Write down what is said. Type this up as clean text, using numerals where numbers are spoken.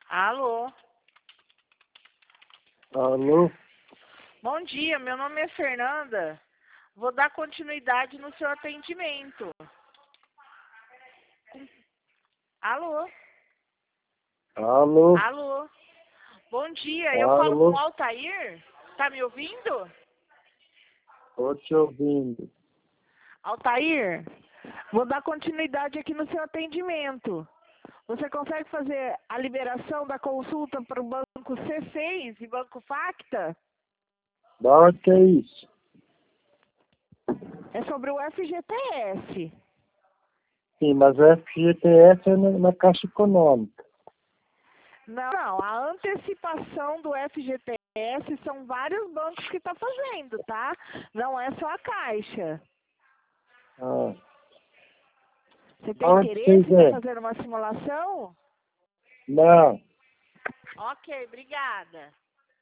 Alô? Alô? Bom dia, meu nome é Fernanda. Vou dar continuidade no seu atendimento. Alô? Alô? Alô? Bom dia, eu falo com o Alô? Altair? Tá me ouvindo? Tô te ouvindo. Altair, vou dar continuidade aqui no seu atendimento. Você consegue fazer a liberação da consulta para o Banco C6 e Banco Facta? Da onde que é isso? É sobre o FGTS. Sim, mas o FGTS é na Caixa Econômica. Não, a antecipação do FGTS são vários bancos que estão fazendo, tá? Não é só a Caixa. Ah, Você da tem onde interesse vocês em é? fazer uma simulação? Não. Ok, obrigada.